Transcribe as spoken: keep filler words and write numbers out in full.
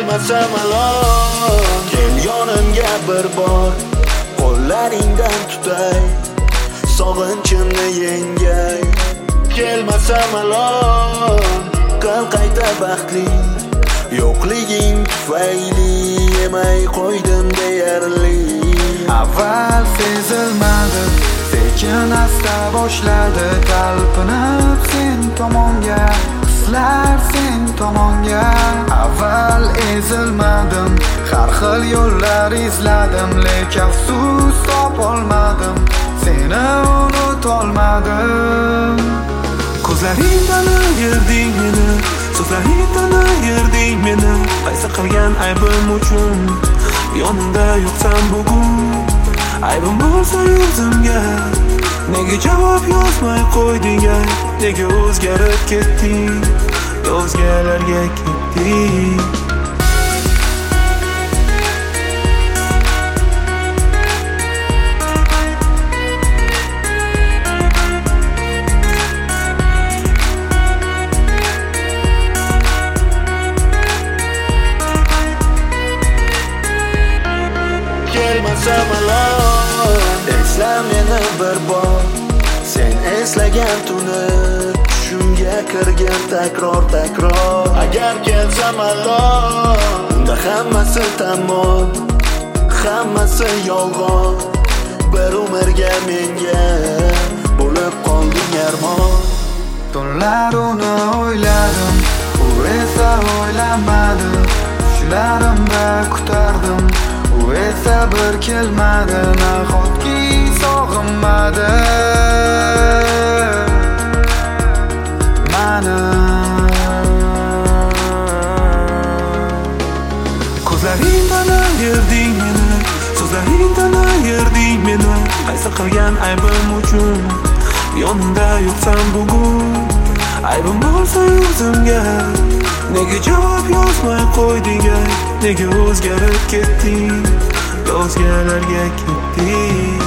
kelmasa malol, kel yonimga bir bor, qo'llaringdan tutay, sog'inchimni yengay. Kelmasa malol, qil qayta baxtli, yo'qliging tufayli yemay qo'ydim deyarli. Avval sezilmadi, sekin asta boshladi talpinib sen tomonga, hislar sen tomonga. Avval ezilmadim, har xil yo'llar izladim, lekin afsus topolmadim, seni unutolmadim. Ko'zlaringdan ayırding meni, so'zlaringdan ayırding meni. Qaysi qilgan aybim uchun yonimda yo'qsan bugun? Aybim bo'lsa yuzimga nega javob yozmay qo'yding? Nega o'zgarib ketding, o'zgalarga ketding? Kelmasa malol, esla meni bir bor, sen eslagan tuni tushimga kirgan takror takror. Agar kelsa malol, unda hammasi tamom, hammasi yolg'on. Bir umrga menga bo'lib qolding armon. Tunlar uni o'yladim, u esa o'ylamadi, tushlarimda kutardim, u esa bir kelmadi, nahotki sog'inmadi mani. Ko'zlaringdan ayırding meni, so'zlaringdan ayırding meni. Qaysi qilgan aybim uchun yonimda yo'qsan bugun? Aybim bo'lsa yuzimga nega javob yozmay qo'yding? Nega o'zgarib ketding, o'zgalarga ketding?